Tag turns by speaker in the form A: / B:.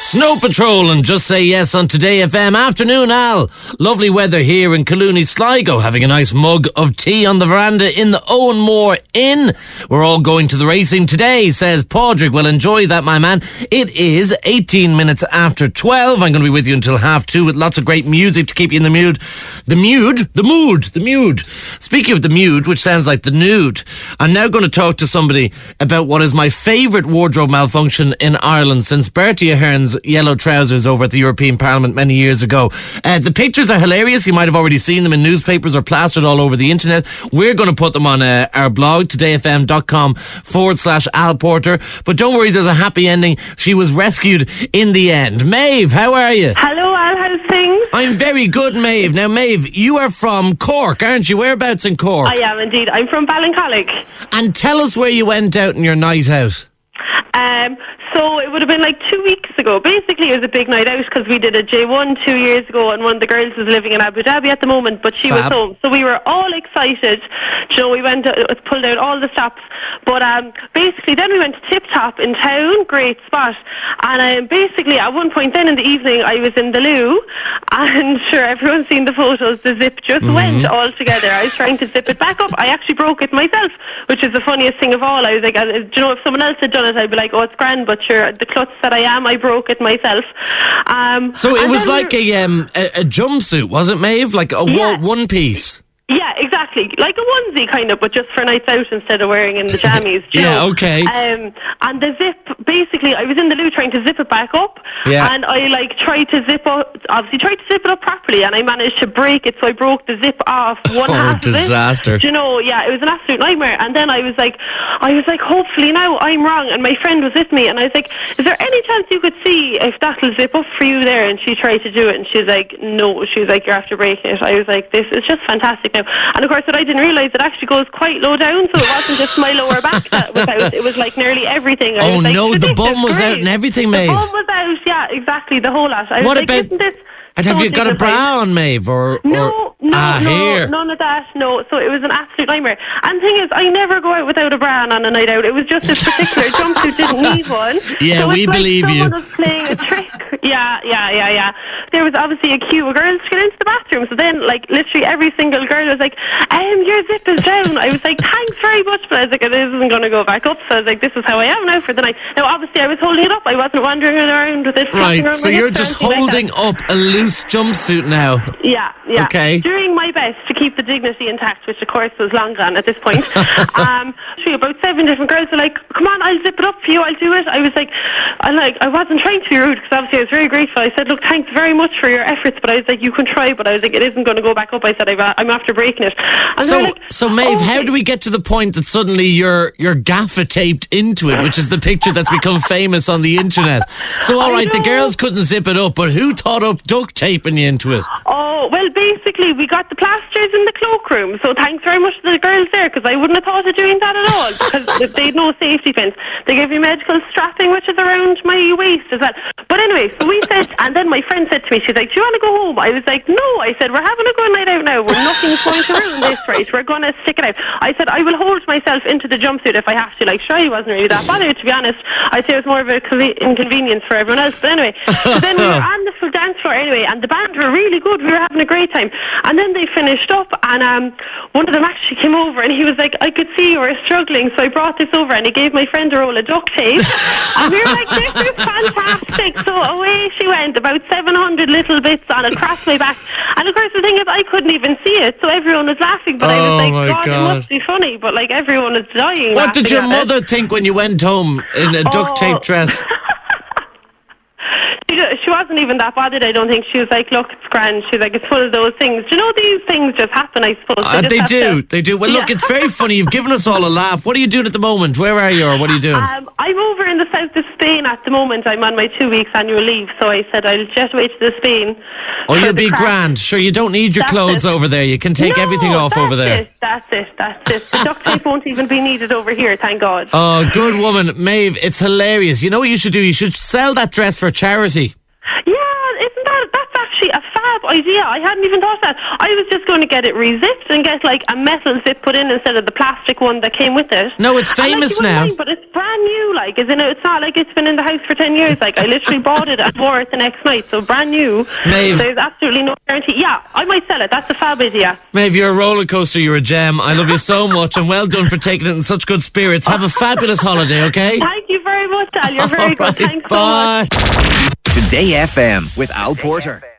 A: Snow Patrol and Just Say Yes on Today FM. Afternoon, Al. Lovely weather here in Colooney, Sligo. Having a nice mug of tea on the veranda in the Owen Moore Inn. We're all going to the racing today, says Padraig. Well, enjoy that, my man. It is 18 minutes after 12. I'm going to be with you until 2:30 with lots of great music to keep you in the mood. The mood. Speaking of the mood, which sounds like the nude, I'm now going to talk to somebody about what is my favourite wardrobe malfunction in Ireland since Bertie Ahern's yellow trousers over at the European Parliament many years ago. The pictures are hilarious. You might have already seen them in newspapers or plastered all over the internet. We're going to put them on our blog, todayfm.com/Al Porter. But don't worry, there's a happy ending. She was rescued in the end. Maeve, how are you?
B: Hello, Al. How's things?
A: I'm very good, Maeve. Now, Maeve, you are from Cork, aren't you? Whereabouts in Cork?
B: I am indeed. I'm from Ballincollig.
A: And tell us where you went out in your night out.
B: So it would have been like 2 weeks ago. Basically, it was a big night out because we did a J1 2 years ago, and one of the girls was living in Abu Dhabi at the moment, but she was home. So we were all excited. You know, we went, pulled out all the stops. But basically, then we went to Tip Top in town, great spot. And basically, at one point then in the evening, I was in the loo, and sure, everyone's seen the photos. The zip just went all together. I was trying to zip it back up. I actually broke it myself, which is the funniest thing of all. I was like, do you know, if someone else had done it, I'd be like, oh, it's grand, but sure, the klutz that I am, I broke it myself.
A: So it was like a jumpsuit, wasn't it, Maeve? Like a one piece?
B: Yeah, exactly. Like a onesie, kind of, but just for nights out instead of wearing in the jammies.
A: Okay.
B: And the zip, basically, I was in the loo trying to zip it back up. Yeah. And I, tried to zip it up properly, and I managed to break it, so I broke the zip off one half
A: disaster.
B: of it. Yeah, it was an absolute nightmare. And then I was like, hopefully now I'm wrong. And my friend was with me, and I was like, is there any chance you could see if that'll zip up for you there? And she tried to do it, and she's like, no. She was like, you're after breaking it. I was like, this is just fantastic. And of course, what I didn't realise, it actually goes quite low down, so it wasn't just my lower back that was out. It was like nearly everything. I was like,
A: the bum was out and everything, Maeve.
B: The bum was out, yeah, exactly, the whole lot.
A: What about? And have you got a bra on, Maeve?
B: No, none of that, no. So it was an absolute nightmare. And the thing is, I never go out without a bra on a night out. It was just this particular jumpsuit didn't need one.
A: Yeah,
B: so
A: we believe you.
B: Someone was playing a trick. Yeah. There was obviously a queue of girls to get into the bathroom. So then, literally every single girl was like, your zip is down. I was like, thanks very much. But I was like, this isn't going to go back up. So I was like, this is how I am now for the night. Now, obviously, I was holding it up. I wasn't wandering around with it.
A: Right, so you're just holding up a loose jumpsuit now.
B: Yeah.
A: Okay.
B: Doing my best to keep the dignity intact, which of course was long gone at this point. About 7 different girls were like, come on, I'll zip it up for you, I'll do it. I was like, I wasn't trying to be rude, because obviously I was very grateful. I said, look, thanks very much for your efforts, but I was like, you can try, but I was like, it isn't going to go back up. I said, I'm after breaking it. And
A: so Maeve, how do we get to the point that suddenly you're gaffer taped into it, which is the picture that's become famous on the internet? So all right, the girls couldn't zip it up, but who thought up duct taping you into it?
B: Oh, well, basically, we got the plasters in the cloakroom, so thanks very much to the girls there, because I wouldn't have thought of doing that at all, because they had no safety pins. They gave me medical strapping, which is around my waist as well. But anyway, so we said, and then my friend said to me, she's like, do you want to go home? I was like, no. I said, we're having a good night out now. Nothing's going to ruin this, right? We're going to stick it out. I said, I will hold myself into the jumpsuit if I have to. Sure, I wasn't really that bothered, to be honest. I'd say it was more of an inconvenience for everyone else. But anyway, so then we were on the full dance floor anyway, and the band were really good. We were having a great time. And then they finished up, and one of them actually came over, and he was like, I could see you were struggling, so I brought this over, and he gave my friend a roll of duct tape. And we were like, this is fantastic. So away she went, about 700 little bits on across my back. And of course, the thing is, I couldn't even see it, so everyone was laughing. But I was like, God, it must be funny. But everyone was dying.
A: What did your mother think when you went home in a duct tape dress?
B: She wasn't even that bothered, I don't think. She was like, look, it's grand. She's like, it's full of those things. Do you know, these things just happen, I suppose.
A: They do. Well, look, it's very funny. You've given us all a laugh. What are you doing at the moment? Where are you, or what are you doing?
B: I'm over in the south of Spain at the moment. I'm on my 2 weeks annual leave, so I said I'll jet away to Spain.
A: Oh, you'll be grand. Sure, you don't need your clothes over there. You can take everything off over there.
B: That's it. The duct tape won't even be needed over here, thank God.
A: Oh, good woman. Maeve, it's hilarious. You know what you should do? You should sell that dress for charity.
B: Yeah, isn't that's actually a fab idea. I hadn't even thought of that. I was just going to get it re-zipped and get like a metal zip put in instead of the plastic one that came with it.
A: No, it's famous now.
B: Mind, but it's brand new, like, isn't it? It's not like it's been in the house for 10 years. Like, I literally bought it and wore it the next night, so brand new.
A: Maeve.
B: There's absolutely no guarantee. Yeah, I might sell it. That's a fab idea.
A: Maeve, you're a roller coaster. You're a gem. I love you so much, and well done for taking it in such good spirits. Have a fabulous holiday, okay?
B: Thank you very much, Al. You're very good. Thanks
A: Bye.
B: so much.
C: Today FM with Al Porter.